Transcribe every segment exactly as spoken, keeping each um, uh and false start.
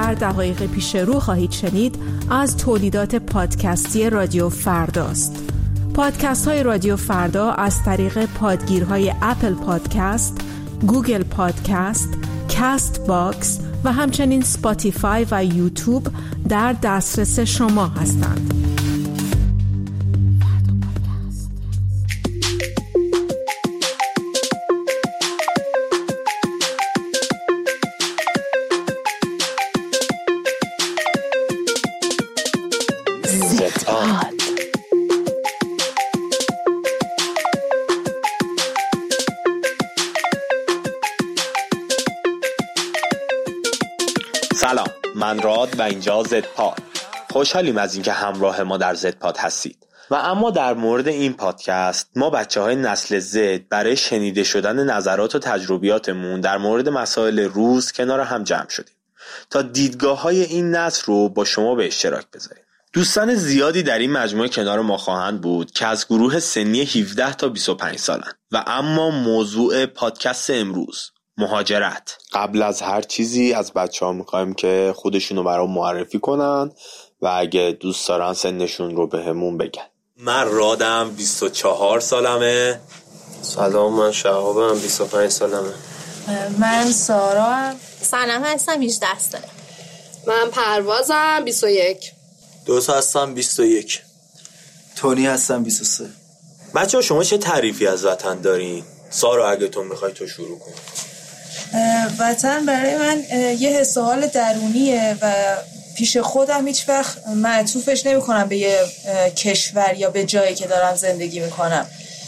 در دقایق پیش رو خواهید شنید از تولیدات پادکستی رادیو فرداست. پادکست های رادیو فردا از طریق پادگیرهای اپل پادکست، گوگل پادکست، کاست باکس و همچنین سپاتیفای و یوتیوب در دسترس شما هستند. سلام، من راد و اینجا زد پاد. خوشحالیم از اینکه همراه ما در زد پاد هستید. و اما در مورد این پادکست ما بچه های نسل زد برای شنیده شدن نظرات و تجربیاتمون در مورد مسائل روز کنار هم جمع شدیم تا دیدگاه های این نسل رو با شما به اشتراک بذاریم. دوستان زیادی در این مجموعه کنار ما خواهند بود که از گروه سنی هفده تا بیست و پنج سالن و اما موضوع پادکست امروز مهاجرت. قبل از هر چیزی از بچه ها میخوایم که خودشونو برام معرفی کنن و اگه دوست دارن سنشون رو به همون بگن. من رادم، بیست و چهار سالمه. سلام، من شهابم، بیست و پنج سالمه. من سارا هم. سلام، هستم، هجده ساله. من پروازم، بیست و یک. دوست هستم، بیست و یک. تونی هستم، بیست و سه. بچه ها شما چه تعریفی از وطن دارین؟ سارا اگه تو میخوای تو شروع کن. وطن برای من یه حس و حال درونیه و پیش خودم هیچ وقت معطوفش نمی کنم به یه کشور یا به جایی که دارم زندگی میکنم.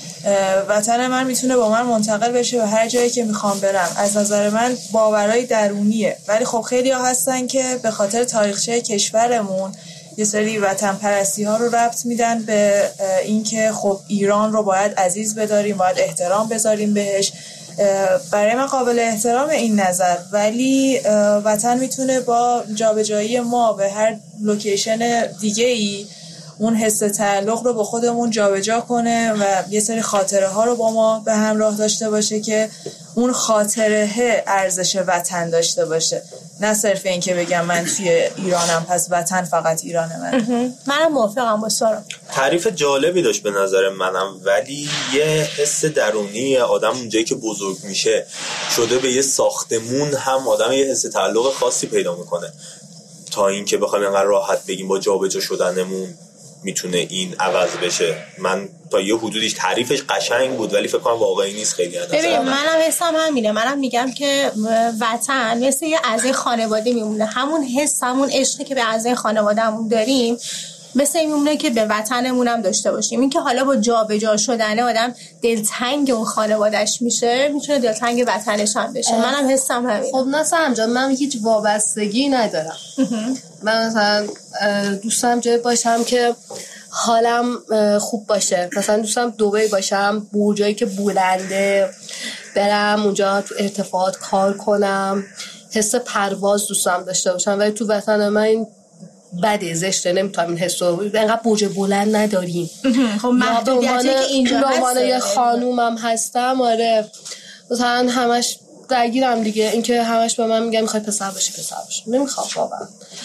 وطن من میتونه با من منتقل بشه به هر جایی که میخوام برم. از نظر من باورای درونیه، ولی خب خیلی ها هستن که به خاطر تاریخچه کشورمون یه سری وطن پرستی ها رو ربط میدن به اینکه خب ایران رو باید عزیز بداریم، باید احترام بذاریم بهش. برای من قابل احترام این نظر، ولی وطن میتونه با جابجایی ما به هر لوکیشن دیگه ای اون حس تعلق رو با خودمون جابجا کنه و یه سری خاطره ها رو با ما به همراه داشته باشه که اون خاطره ارزش وطن داشته باشه، نه صرف این که بگم من توی ایرانم پس وطن فقط ایرانه من. منم موافقم با سارا. تعریف جالبی داشت به نظر منم، ولی یه حس درونی آدم اونجایی که بزرگ میشه شده به یه ساختمون هم آدم یه حس تعلق خاصی پیدا میکنه تا اینکه بخوایم انقدر راحت بگیم با جابجا شدنمون میتونه این عوض بشه. من تا یه حدودیش تعریفش قشنگ بود ولی فکر کنم واقعی نیست خیلی. ببین منم حسم همینه، منم میگم که وطن مثل یه اعضای خانواده میمونه، همون حس همون عشقی که به اعضای خانوادهمون داریم مثل این میمونه که به وطنمون هم داشته باشیم. این که حالا با جابجا شدن آدم دلتنگ اون خانواده‌اش میشه، میتونه دلتنگ وطنش هم بشه. منم حسم همینه. خب نه سمجان، من هیچ وابستگی ندارم. من مثلا دوستم جای باشم که حالم خوب باشه، مثلا دوستم دبی باشم، برجایی که بلنده، برم اونجا تو ارتفاعات کار کنم، حس پرواز دوستم داشته باشم. ولی تو وطن من این بده، زشته، نمیتونم این حس رو، اینقدر برج بلند نداریم. خب محدودیتی که اینجا هست، یه خانومم هستم، آره مثلا همش درگیرم دیگه، اینکه همش به من میگن میخوای پسر باشی پسر باشی، نمیخوام واقعا.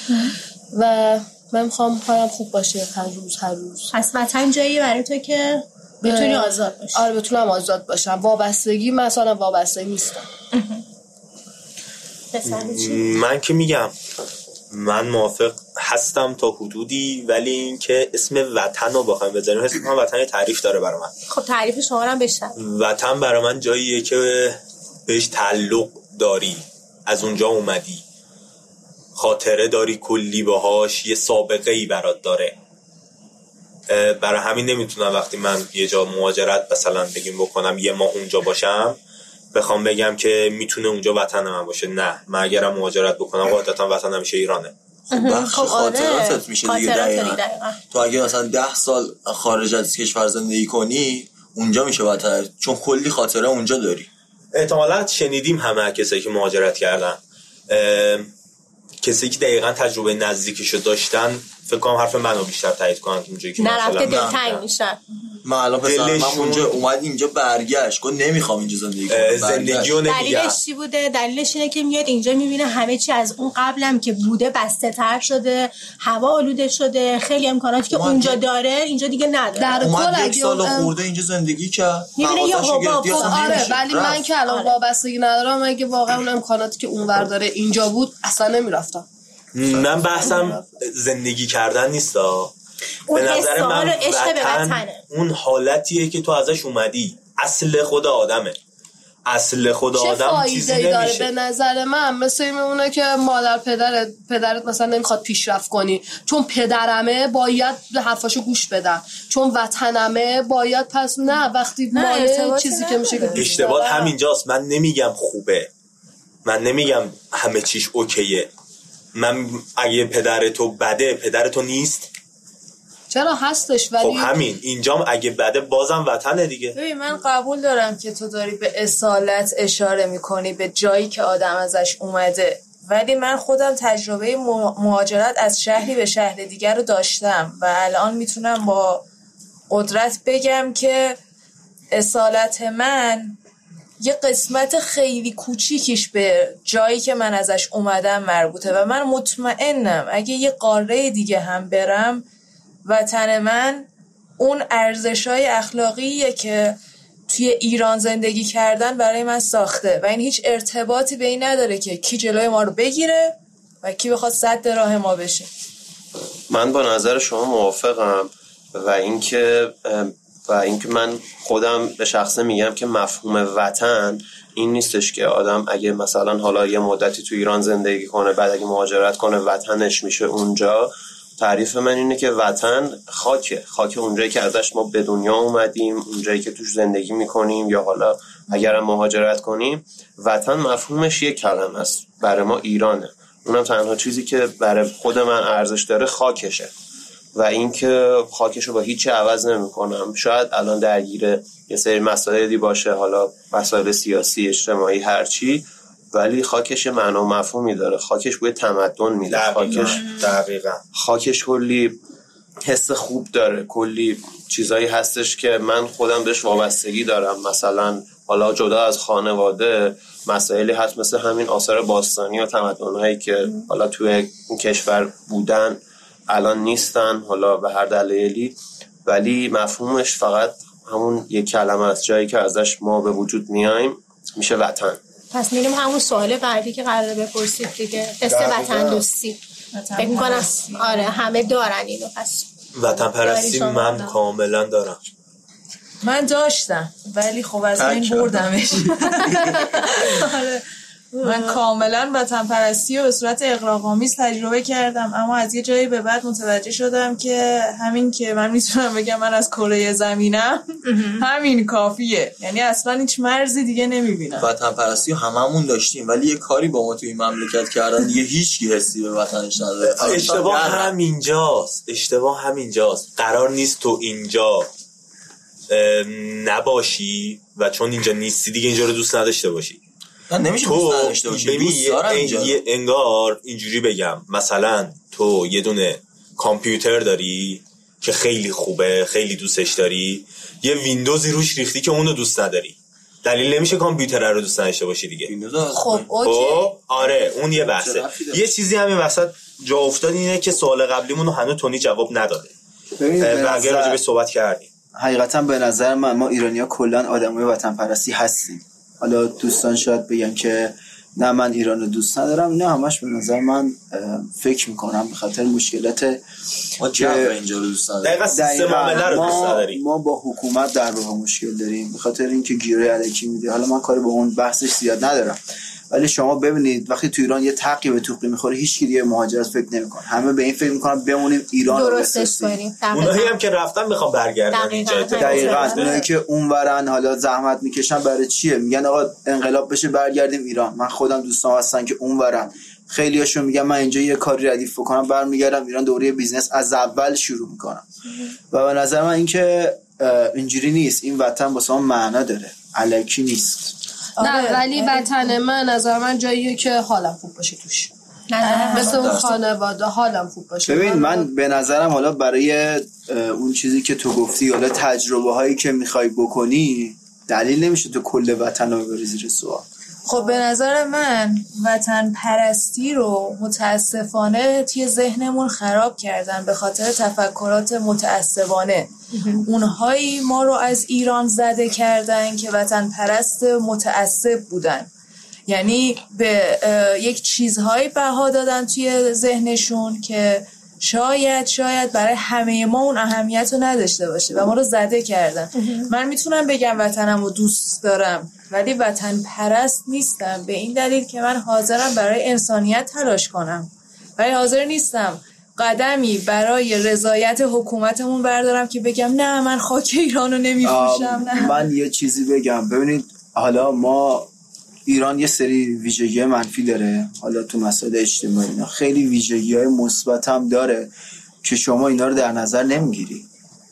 و من میخوام حالم خوب باشه هر روز هر روز. پس وطن جایی برای تو که بتونی آزاد باشی. آره بتونم آزاد باشم. وابستگی مثلا وابستگی نیستم. من که میگم من موافق هستم تا حدودی، ولی اینکه اسم وطن رو بخوایم بذاریم، اسم من وطن تعریف داره برای من. خب تعریف شما رو هم بشنم. وطن برای من جاییه که بهش تعلق داری، از اونجا اومدی، خاطره داری کلی باهاش، یه سابقه ای برات داره. برای همین نمیتونم وقتی من یه جا مهاجرت مثلا بگیم بکنم یه ماه اونجا باشم بخوام بگم که میتونه اونجا وطن من باشه. نه، من اگرم مهاجرت بکنم قاعدتا وطنم میشه ایرانه. خب بخش خاطراتت میشه دیگه. دقیقا تو اگه مثلا ده سال خارج از کشور زندگی کنی اونجا میشه وطن، چون کلی خاطره اونجا داری. احتمالاً شنیدیم همه کسایی که مهاجرت کردن، کسایی که دقیقاً تجربه نزدیکیشو داشتن فکر کنم حرف منو بیشتر تایید کنن که اونجایی که نرفته دلتنگ میشن. من الان پسرم اونجا اومد اینجا برگشت گفت نمیخوام اینجا زندگی کنم، زندگیو نمیگم. دلیلش چی بوده؟ دلیلش اینه که میاد اینجا میبینه همه چی از اون قبلم که بوده بسته تر شده، هوا آلوده شده، خیلی امکاناتی که اونجا داره اینجا دیگه نداره. در کل یک سال خورده اینجا زندگی کرد میبینه یه حباب. آره ولی من که الان وابستگی ندارم، اگه واقعا اون امکاناتی که اونور داره اینجا بود اصلا نمیرفتم. من بحثم زندگی کردن نیستا، به نظر من وطن اون حالتیه که تو ازش اومدی، اصل خود آدمه. اصل خود آدم چیزی نمیشه. داره به نظر من مثل این میمونه که مادر پدرت پدرت مثلا نمیخواد پیشرفت کنی، چون پدرمه باید حرفاشو گوش بدم، چون وطنمه باید پس نه وقتی مال چیزی که میشه که اشتباه همینجاست. من نمیگم خوبه، من نمیگم همه چیش اوکیه. من اگه پدر تو بده، پدر تو نیست؟ چرا هستش ولی خب همین اینجام اگه بده بازم وطنه دیگه. ببین من قبول دارم که تو داری به اصالت اشاره میکنی، به جایی که آدم ازش اومده، ولی من خودم تجربه مهاجرت از شهری به شهر دیگر رو داشتم و الان میتونم با قدرت بگم که اصالت من یه قسمت خیلی کوچیکیش به جایی که من ازش اومدم مربوطه و من مطمئنم اگه یه قاره دیگه هم برم، وطن من اون ارزش‌های اخلاقیه که توی ایران زندگی کردن برای من ساخته و این هیچ ارتباطی به این نداره که کی جلوی ما رو بگیره و کی بخواد سد راه ما بشه. من با نظر شما موافقم و اینکه و اینکه من خودم به شخصه میگم که مفهوم وطن این نیستش که آدم اگه مثلا حالا یه مدتی تو ایران زندگی کنه بعد اگه مهاجرت کنه وطنش میشه اونجا. تعریف من اینه که وطن خاکه، خاک اونجایی که ازش ما به دنیا اومدیم، اونجایی که توش زندگی میکنیم یا حالا اگرم مهاجرت کنیم. وطن مفهومش یک کلمه است، برای ما ایرانه. اونم تنها چیزی که برای خود من ارزش داره خاکشه و اینکه خاکشو با هیچ عوض نمیکنم. شاید الان درگیر یه سری مسائلی باشه، حالا مسائل سیاسی، اجتماعی، هرچی، ولی خاکش معنا و مفهومی داره. خاکش بوی تمدن میده، خاکش دقیقاً خاکش کلی حس خوب داره، کلی چیزایی هستش که من خودم بهش وابستگی دارم. مثلا حالا جدا از خانواده مسائلی هست مثل همین آثار باستانی و تمدن‌هایی که حالا توی این کشور بودن الان نیستن، حالا به هر دلیلی، ولی مفهومش فقط همون یک کلمه است. جایی که ازش ما به وجود میایم میشه وطن. پس میریم همون سوال بعدی که قراره بپرسید دیگه، قصه وطن دوستی. فکر می‌کنم آره همه دارن اینو. پس وطن پرستی من کاملا دارم. من داشتم ولی خب از این بردمش. من کاملا وطن پرستی رو به صورت اغراق‌آمیز تجربه کردم، اما از یه جایی به بعد متوجه شدم که همین که من میتونم بگم من از کره زمینم همین کافیه، یعنی اصلا هیچ مرزی دیگه نمیبینم. وطن پرستی هممون داشتیم ولی یه کاری با ما توی این مملکت کردن دیگه هیچ کی حسی به وطنش نداره. اشتباه همینجاست، اشتباه همینجاست. قرار نیست تو اینجا نباشی و چون اینجا نیستی دیگه اینجا رو دوست نداشته باشی. نه نمیشه دوست نداشته باشی، دوست دارم اینجا. انگار اینجوری بگم مثلا تو یه دونه کامپیوتر داری که خیلی خوبه، خیلی دوستش داری، یه ویندوزی روش ریختی که اونو دوست نداری، دلیل نمیشه کامپیوتر رو دوست نداشته باشی دیگه. خب اوکی، آره اون یه بحثه. یه چیزی همین وسط جا افتاد اینه که سوال قبلیمون رو هنوز تونی جواب نداده. بقیه راجع به صحبت کردیم. حقیقتا به نظر من ما ایرانی‌ها کلا آدمای وطن پرستی هستیم. حالا دوستان شاید بگن که نه من ایران رو دوست ندارم، نه همش به نظر من فکر میکنم به خاطر مشکلات ما جبر اینجا رو دوست نداریم. دقیقاً سیستم عامله رو دوست نداریم. ما با حکومت در واقع مشکل داریم به خاطر اینکه گیره الکی میده. حالا من کاری با اون بحثش زیاد ندارم، ولی شما ببینید وقتی تو ایران یه تقی به توقی میخوره هیچ کی دیگه مهاجرت فکر نمیکنه، همه به این فکر میکنن بمونیم ایران رو درستش کنیم. اونایی هم که رفتن میخوان برگردن اینجا. دقیقاً اونایی که اونورن حالا زحمت میکشن برای چیه؟ میگن آقا انقلاب بشه برگردیم ایران. من خودم دوستان هستن که اونورن، خیلیاشون میگن من اینجا یه کاری ردیف بکنم برمیگردم ایران، دوره بیزنس از اول شروع میکنم. و به نظر من اینکه اینجوری نیست، این وطن واسه ما معنا داره، الکی نیست. نه ولی وطن من نظر من جاییه که حالم خوب باشه توش. مثل اون خانواده حالم خوب باشه. ببین من به نظرم حالا برای اون چیزی که تو گفتی حالا تجربه هایی که میخوای بکنی دلیل نمیشه تو کل وطن رو ببری زیر سوال. خب به نظر من وطن پرستی رو متاسفانه توی ذهنمون خراب کردن به خاطر تفکرات متعصبانه. اونهایی ما رو از ایران زده کردن که وطن پرست متعصب بودن، یعنی به یک چیزهایی بها دادن توی ذهنشون که شاید شاید برای همه ما اون اهمیت رو نداشته باشه و ما رو زده کردن. من میتونم بگم وطنم رو دوست دارم ولی وطن پرست نیستم، به این دلیل که من حاضرم برای انسانیت تلاش کنم ولی حاضر نیستم قدمی برای رضایت حکومتمون بردارم که بگم نه من خاک ایران رو نمیفروشم. نه من یه چیزی بگم. ببینید حالا ما ایران یه سری ویژگی منفی داره، حالا تو مسائل اجتماعی اینا خیلی ویژگی‌های مثبت هم داره که شما اینا رو در نظر نمیگیری.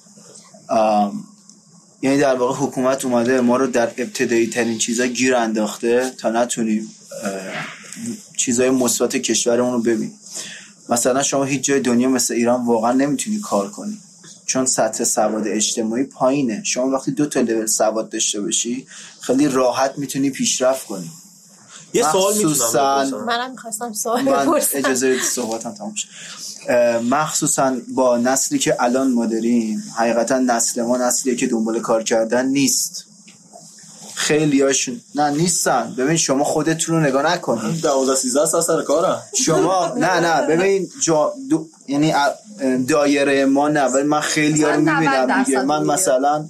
یعنی در واقع حکومت اومده ما رو در ابتدایی ترین چیزا گیر انداخته تا نتونیم چیزای مثبت کشورمون رو ببینیم. مثلا شما هیچ جای دنیا مثل ایران واقعا نمیتونی کار کنی چون سطح سواد اجتماعی پایینه. شما وقتی دو تا لول سواد داشته باشی خیلی راحت میتونی پیشرفت کنی. یه سوال میتونم بپرسم؟ منم می‌خواستم سوال من بپرسم. اجازه بدید صحبتم تموم شه. مخصوصا با نسلی که الان ما داریم، حقیقتا نسل ما نسلیه که دنبال کار کردن نیست. خیلی هاشون نه نیستن. ببین شما خودتون رو نگاه نکنید، دوازده سیزده سال سر کارم شما نه نه ببین جا دو... یعنی دایره ما نه، ولی من خیلی ها رو میبینم دیگه. من مثلا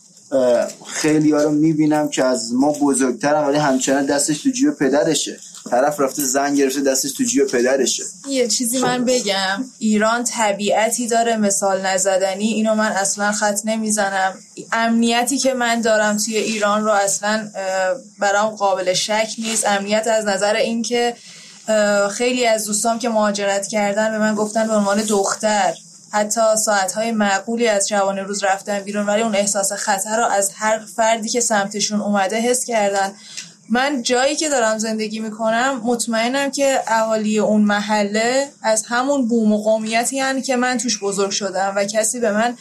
خیلی ها رو میبینم که از ما بزرگترم ولی همچنان دستش تو جیب پدرشه. طرف رفته زن گرفته دستش تو جیب پدرشه. یه چیزی من بگم، ایران طبیعتی داره مثال نزدنی، اینو من اصلا خط نمیزنم. امنیتی که من دارم توی ایران رو اصلا برام قابل شک نیست. امنیت از نظر این که خیلی از دوستام که مهاجرت کردن به من گفتن به عنوان دختر حتی ساعتهای معقولی از شبانه روز رفتن بیرون ولی اون احساس خطر رو از هر فردی که سمتشون اومده حس کردن. من جایی که دارم زندگی میکنم مطمئنم که اهالی اون محله از همون بوم و قومیتی هن که من توش بزرگ شدم و کسی به من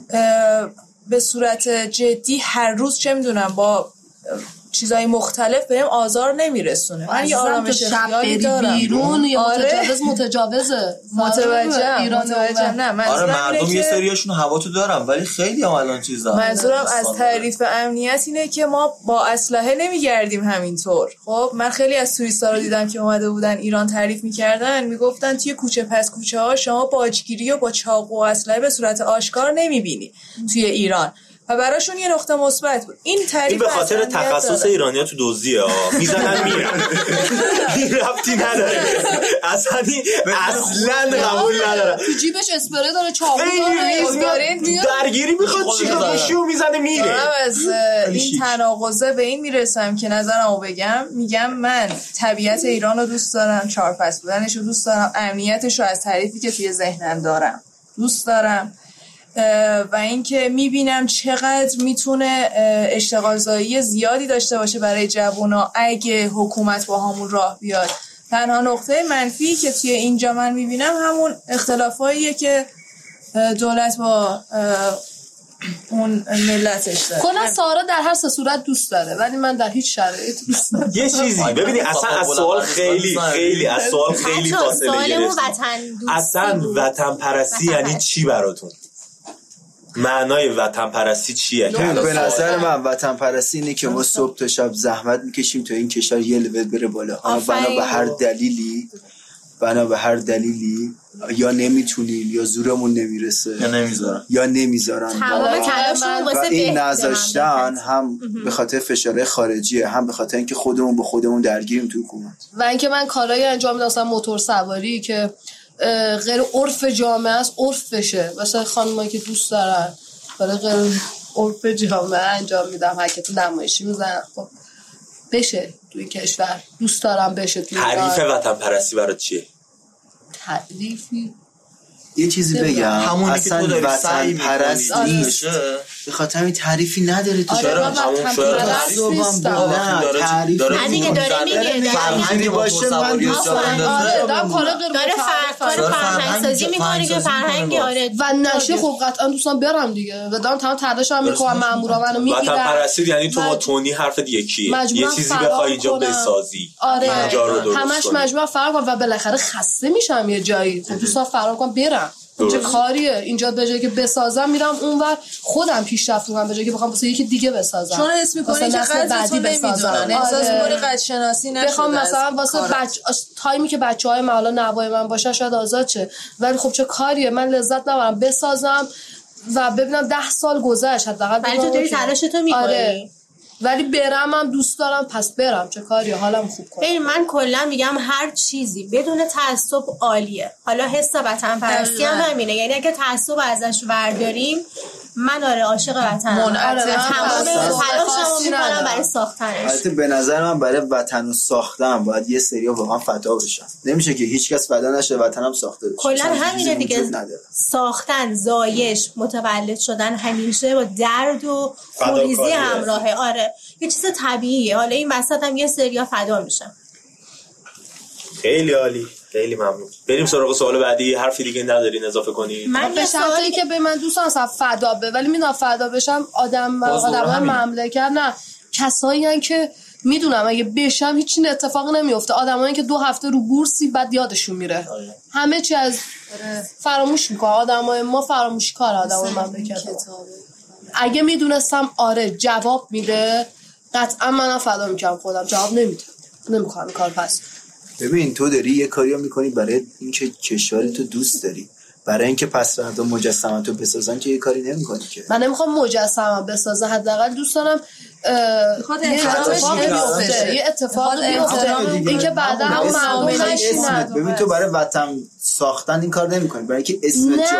به صورت جدی هر روز چه میدونم با چیزای مختلف بهم آزار نمیرسونه. من یه آرامش خیالی دارم. بیرون یه متجاوز متجاوزه متوجهم متوجهم نه من آره مردم یه سریاشون هوا تو دارم ولی خیلی هم الان چیزا. منظورم از تعریف امنیت اینه که ما با اسلحه نمیگردیم همینطور. خب من خیلی از توریستا رو دیدم که اومده بودن ایران تعریف میکردن، میگفتن توی کوچه پس کوچه ها شما باجگیری و با چاقو و اسلحه به صورت آشکار نمیبینی توی ایران و براشون یه نقطه مثبت بود. این تعریف این به خاطر تخصص ایرانی‌ها تو دزدیه ها میزنن میرن. این ربطی نداره اصلا اصلا قبول نداره. تو جیبش اسپری داره، چاقو داره، درگیری میخواد چیکار شو میزنه میره. از این تناقضه به این میرسم که نظرمو بگم، میگم من طبیعت ایران رو دوست دارم، چهار فصل بودنش رو دوست دارم، امنیتش رو از تعریفی که توی ذهنم دارم دوست دارم و اینکه میبینم چقدر میتونه اشتغالزایی زیادی داشته باشه برای جوونا اگه حکومت با همون راه بیاد. تنها نقطه منفی که توی اینجا من میبینم همون اختلافاییه که دولت با اون ملتش داره. کلا سارا در هر سه صورت دوست داره ولی من در هیچ شرایط دوست ندارم. یه چیزی ببینید اصلا از سوال خیلی خیلی از سوال خیلی فاصله گرفت. اصلا وطن پرستی یعنی چی براتون؟ معنای وطن پرستی چیه؟ به نظر من وطن پرستی اینه که ما صبح تا شب زحمت میکشیم تا این کشور یه لول بره بالا. بنا به هر دلیلی بنا به هر دلیلی یا نمیتونیم یا زورمون نمیرسه یا نمیذارن یا نمیذارن تمام تلاشمون واسه این نذاشتن هم به خاطر فشار خارجیه هم به خاطر اینکه خودمون به خودمون درگیریم تو حکومت و اینکه من کارهایی انجام میدم مثلا موتور سواری که غیر عرف جامعه است عرف بشه. مثلا خانمایی که دوست دارن برای غیر عرف جامعه انجام میدم، حرکت نمایشی میزنن، خب بشه توی کشور. دوست دارم بشه توی تعریف وطن پرستی برات چیه؟ تعریفی یه چیزی بگم همونی اصلا که تو داری وطن سعی پرست می‌کنی نیست به خاطر همین تعریفی نداره تو چرا همون شعر نه تعریف داره دیگه داره میگه فرهنگ باشه من دوست دارم داره کار فرهنگ سازی میکنه که فرهنگ آره و نشه خب قطعا دوستان برم دیگه و دارم تمام تلاشم میکنم مامورا منو میگیرن وطن پرستی یعنی تو با تونی حرفت یکیه یه چیزی بخوای اینجا بسازی آره اینجا رو درست همش مجبورم فرار کنم و بالاخره خسته میشم یه جایی خب دوستان فرار کنم برم چه کاریه اینجا به جایی که بسازم میرم اونور خودم پیشرفت کنم به جایی که بخوام واسه یکی دیگه بسازم چون حس می‌کنی که قدر تو نمیدونن احساس می‌کنی قدر شناسی نشده بخوام مثلا واسه بچ تایمی که بچهای من حالا نوای من باشن شاید آزاد شه ولی خب چه کاریه من لذت نبرم بسازم و ببینم ده سال گذشت حداقل ولی تو داری تلاشتو می‌کنی آره. ولی برم هم دوست دارم پس برم چه کاری حالم خوب کنم. ببین من کلا میگم هر چیزی بدون تعصب عالیه. حالا حس وطن پرستی هم همینه، یعنی اگه تعصب ازش ورداریم من آره عاشق وطنم، آره تمام تلاشمو میکنم برای ساختنش. البته به نظر من برای وطن رو ساختن باید یه سریا واقعا فدا بشن، نمیشه که هیچکس فدا نشه وطنم ساخته بشه. کلا همینه دیگه، ساختن، زایش، متولد شدن همیشه با درد و خونریزی همراهه. آره یه چیز طبیعیه. حالا این وسط هم یه سریا فدا میشن. خیلی عالی، خیلی ممنون. بریم سراغ سوال بعدی. حرفی دیگه ندارین اضافه کنید؟ من به شرطی که به من دوستان اصلا فدا به، ولی مینا فدا بشم آدم آدمای مملکت نه، کسایی ان که میدونم اگه بشم هیچ چیز اتفاقی نمیفته، آدمایی که دو هفته رو بورسی بعد یادشون میره آه. همه چی از فراموش میکنه. آدمای ما فراموش کار آدمای مملکت. اگه میدونستم آره جواب میده قطعا منم فدا میکنم خودم. جواب نمیده، نمیکنم کار. پس ببین تو داری یه کاری میکنی برای اینکه کشور تو دوست داری، برای اینکه پس فردا مجسمه تو بسازن که یه کاری نمیکنی که. من نمیخوام مجسمه بسازم، حداقل دوست دارم یه اتفاقی بیفته، یه اتفاقی بیفته اینکه بعدا هم مردم نشینن. ببین تو برای وطن ساختن این کار نمیکنی، برای اینکه اسم جا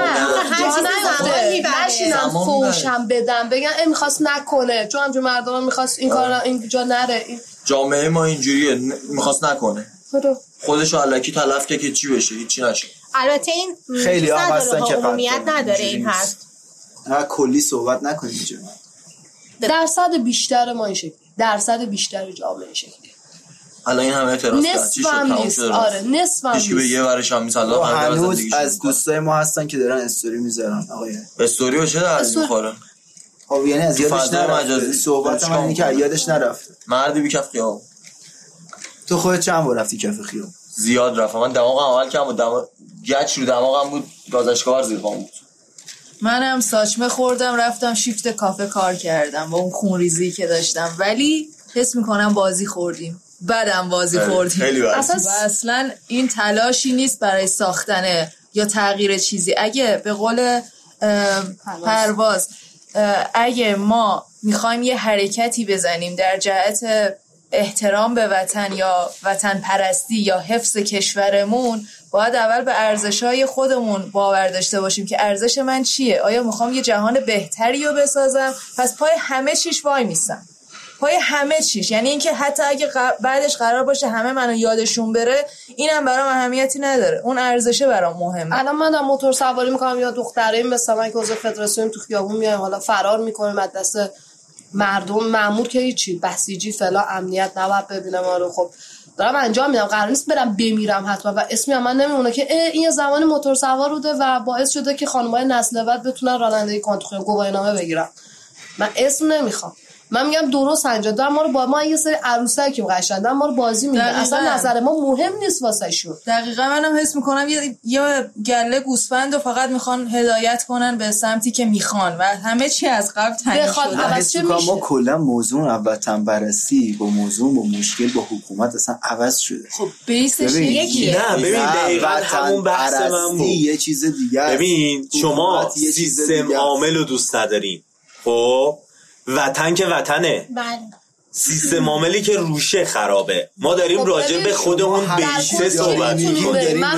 نیفته نشینم فوشم بدم بگن این میخواست نکنه چون همجور مردم میخواست این کار اینجا نره. جامعه ما اینجوریه، میخواست نکنه خودشو الکی تلف که که چی بشه هیچی نشه. البته این خیلی ها هستن که عمومیت نداره این حرف. نه کلی صحبت نکنیم اینجا. درصد بیشتر ما این شکلی، درصد بیشتر جامعه این شکلی. الان این همه اعتراض کرد چی شد؟ تموم شد. آره نصف هم نیست. یه ورش هم مثلا هنوز از دوستای ما هستن که دارن استوری میذارن. آقای استوری رو چه درد میخوره؟ خب یعنی از یادش نرفته. صحبت من اینه که یادش نرفته. مردی بی کف خیابون. تو خودت چند بار رفتی کف خیابون؟ زیاد رفتم. من دماغم اول کم بود، دماغ گچ رو دماغم بود، گازشکار زیر پام بود. منم ساچمه خوردم رفتم شیفت کافه کار کردم با اون خونریزی که داشتم، ولی حس میکنم بازی خوردیم، بعدم بازی خوردیم. اصلا اصلا این تلاشی نیست برای ساختن یا تغییر چیزی. اگه به قول پرواز اگه ما میخوایم یه حرکتی بزنیم در جهت احترام به وطن یا وطن پرستی یا حفظ کشورمون، باید اول به ارزش‌های خودمون باور داشته باشیم که ارزش من چیه. آیا میخوام یه جهان بهتری رو بسازم؟ پس پای همه چیش وای میستم، پای همه چیش. یعنی اینکه حتی اگه بعدش قرار باشه همه منو یادشون بره، اینم برام اهمیتی نداره، اون ارزشه برام مهمه. الان من دارم موتور سواری میکنم یا دخترایی مثل من که عضو فدراسیون تو خیابون میایم حالا فرار میکنیم از دست مردم، مأمور که هیچی، بسیجی فلا امنیت نباید ببینه ما رو. خب دارم انجام میدم، قرار نیست برم بمیرم حتما و اسمی هم من نمیمونه که این زمان موتور سوار بوده و باعث شده که خانم‌های نسل بعد بتونن رانندگی کنن تو خیابون گواهینامه بگیرن. من اسم نمیخوام. من میگم درست انجام دادن. ما رو با ما یه سری عروسکی قشنگن ما رو بازی میدن، اصلا نظر ما مهم نیست واسه شون. دقیقاً منم حس میکنم یه یه گله گوسفند رو فقط میخوان هدایت کنن به سمتی که میخوان و همه چی از قبل تعیین شده. ما کلا موضوع وطن پرستی با موضوع با مشکل با حکومت اصلا عوض شده. خب بیسش یکیه. نه ببین دقیقاً همون بحث من بود. یه چیز دیگه. ببین شما سیستم عامل رو دوست ندارین. خب وطن که وطنه. بله. سیستم عاملی که روشه خرابه. ما داریم راجع به خودمون بیسه صحبت می‌کنیم. من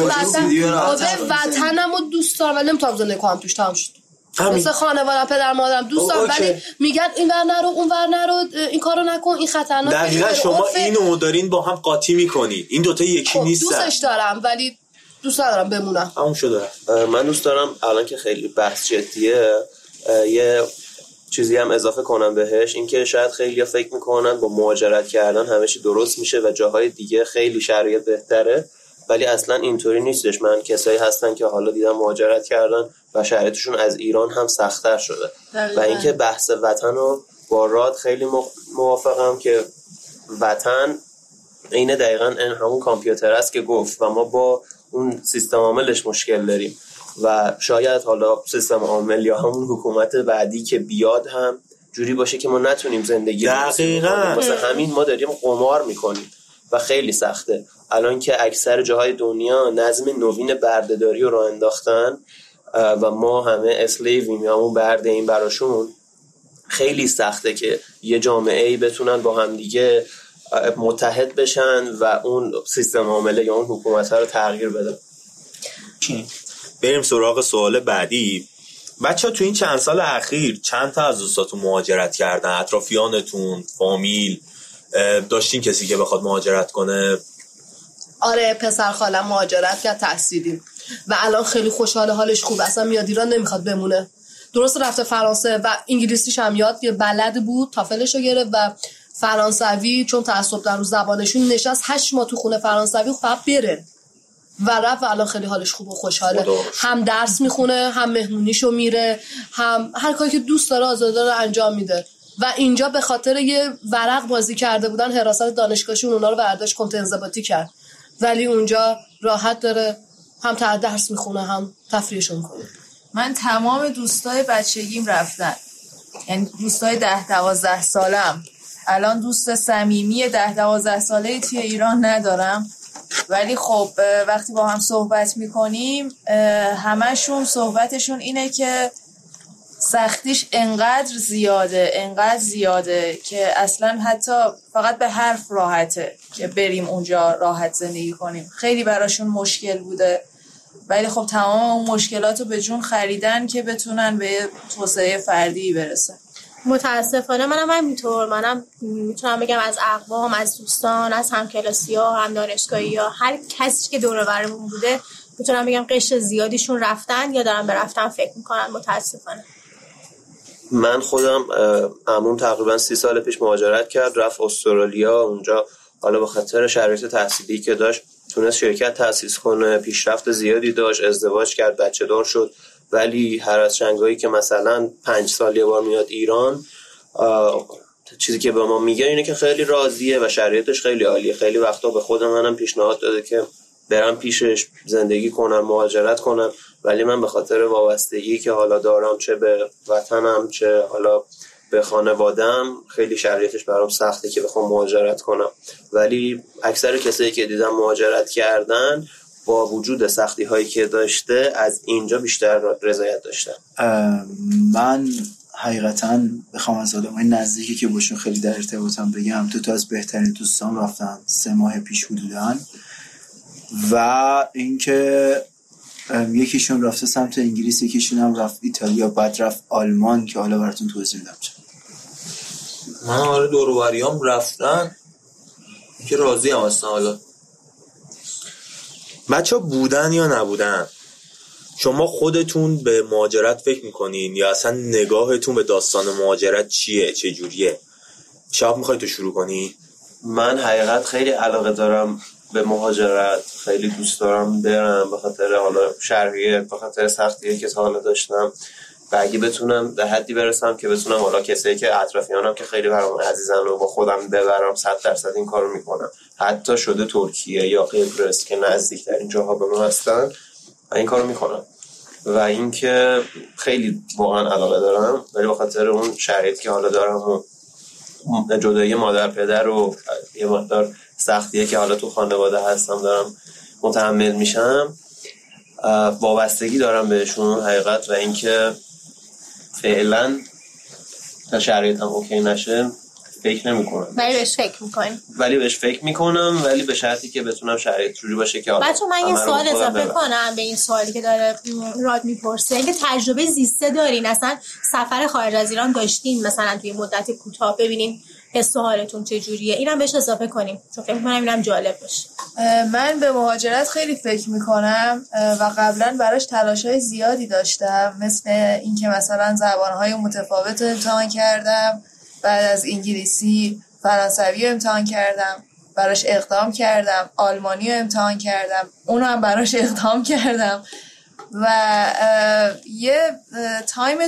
وطنمو دوست دارم ولی نمیتونم زندگی کنم توش. تمام شد. مثل خانواده پدر مادرم دوست دارم ولی میگن این ور نرو اون ور نرو این کارو نکن این خطرناکه. دقیقاً شما اینو دارین با هم قاطی می‌کنید. این دوتا یکی نیستن. دوستش دارم ولی دوست دارم بمونم. همون شده. من دوست دارم الان که خیلی بحث جدیه یه چیزی هم اضافه کنم بهش، این که شاید خیلی‌ها فکر میکنن با مهاجرت کردن همه چی درست میشه و جاهای دیگه خیلی شرایط بهتره، ولی اصلا اینطوری نیستش. من کسایی هستن که حالا دیدم مهاجرت کردن و شرایطشون از ایران هم سخت‌تر شده و اینکه بحث وطن رو با راد خیلی موافقم که وطن این دقیقاً این همون کامپیوتر است که گفت و ما با اون سیستم عاملش مشکل داریم و شاید حالا سیستم عامل یا همون حکومت بعدی که بیاد هم جوری باشه که ما نتونیم زندگی دقیقاً مثلا همین ما داریم قمار میکنیم و خیلی سخته. الان که اکثر جاهای دنیا نظم نوین بردهداری رو راه انداختن و ما همه اسلیویم یا همون برده این براشون، خیلی سخته که یه جامعه‌ای بتونن با هم دیگه متحد بشن و اون سیستم عامله یا اون حکومت رو تغییر بدن. بریم سراغ سوال بعدی. بچه ها تو این چند سال اخیر چند تا از دوستاتون مهاجرت کردن؟ اطرافیانتون، فامیل داشتین کسی که بخواد مهاجرت کنه؟ آره پسر خالم مهاجرت کرد تحصیلی و الان خیلی خوشحاله، حالش خوب، اصلا میاد ایران نمیخواد بمونه. درست رفته فرانسه و انگلیسیش هم یاد، یه بلد بود، تافلش رو گرفت و فرانسوی چون تعصب در رو زبانشون نشست هشت ماه تو خونه فرانسوی فقط بره و رفت و الان خیلی حالش خوب و خوشحاله. هم درس میخونه، هم مهمونیشو میره، هم هر کاری که دوست داره آزاده رو انجام میده و اینجا به خاطر یه ورق بازی کرده بودن حراست دانشگاهشون اونا رو برداشت کنت انضباطی کرد، ولی اونجا راحت داره، هم تا درس میخونه هم تفریحشون کنه. من تمام دوستای بچگیم رفتن، یعنی دوستای ده دوازده سالم. الان دوست صمیمی ده دوازده ساله توی ایران ندارم، ولی خب وقتی با هم صحبت میکنیم همشون صحبتشون اینه که سختیش انقدر زیاده انقدر زیاده که اصلا حتی فقط به حرف راحته که بریم اونجا راحت زندگی کنیم. خیلی براشون مشکل بوده، ولی خب تمام اون مشکلات رو به جون خریدن که بتونن به توسعه فردی برسن. متاسفانه منم همینطور. منم میتونم بگم از اقوام، از دوستان، از همکلاسی‌ها، هم دانشگاهی‌ها، هر کسی که دور و برمون بوده میتونم بگم قشر زیادیشون رفتن یا دارن به رفتن فکر میکنن متاسفانه. من خودم عموم تقریبا سی سال پیش مهاجرت کرد، رفت استرالیا. اونجا حالا به خاطر شرایط تحصیلی که داشت تونست شرکت تأسیس کنه، پیشرفت زیادی داشت، ازدواج کرد، بچه دار شد. ولی هر از چنگایی که مثلا پنج سال یه بار میاد ایران، چیزی که به ما میگه اینه که خیلی راضیه و شرایطش خیلی عالیه. خیلی وقتا به خود منم پیشنهاد داده که برم پیشش زندگی کنم، مهاجرت کنم، ولی من به خاطر وابستگی که حالا دارم چه به وطنم چه حالا به خانوادم خیلی شرایطش برام سخته که بخوام مهاجرت کنم. ولی اکثر کسایی که دیدم مهاجرت کردن با وجود سختی هایی که داشته از اینجا بیشتر رضایت داشتن. من حقیقتا بخوام از آدمای نزدیکی که باشون خیلی در ارتباطم بگم، تو تا از بهترین دوستان رفتم سه ماه پیش حدوداً و اینکه یکیشون رفته سمت انگلیس، یکیشون هم رفت ایتالیا، بعد رفت آلمان که حالا براتون توضیح میدم. من آره دور و بریام رفتن که راضی هم هستن. حالا بچه بودن یا نبودن، شما خودتون به مهاجرت فکر میکنین یا اصلا نگاهتون به داستان مهاجرت چیه، چه جوریه؟ شب میخوای تو شروع کنی؟ من حقیقت خیلی علاقه دارم به مهاجرت، خیلی دوست دارم برم به خاطر حالا شرایط، به خاطر سختیه که تا حالا داشتم و اگه بتونم به حدی برسم که بتونم حالا کسایی که اطرافیانم که خیلی برام عزیزن رو با خودم ببرم، صد درصد این کارو میکنم. حتی شده ترکیه یا قبرس که نزدیک‌ترین جاها به ما هستن این کارو میکنم و اینکه خیلی واقعا علاقه دارم، ولی به خاطر اون شرایطی که حالا دارم و جدایی مادر پدر و یه مقدار سختیه که حالا تو خانواده هستم دارم متحمل میشم، وابستگی دارم بهشون حقیقت و اینکه فعلا تا شرایطم اوکی نشه فکر نمی‌کنم. ولی بهش فکر می‌کنی؟ ولی بهش فکر می‌کنم، ولی به شرطی که بتونم شرایط جوری باشه که بچه‌ها من یه سوال اضافه کنم به این سوالی که داره راد میپرسه. اینکه تجربه زیسته دارین، اصلا سفر خارج از ایران داشتین مثلا توی مدت کوتاه ببینین حس و حالتون چجوریه؟ اینم بهش اضافه کنیم چون فکر می‌کنم اینم جالب باشه. من به مهاجرت خیلی فکر میکنم و قبلا براش تلاش‌های زیادی داشتم، مثل اینکه مثلا زبان‌های متفاوت رو امتحان کردم، بعد از انگلیسی فرانسوی رو امتحان کردم، براش اقدام کردم، آلمانی رو امتحان کردم، اونو هم براش اقدام کردم و یه تایم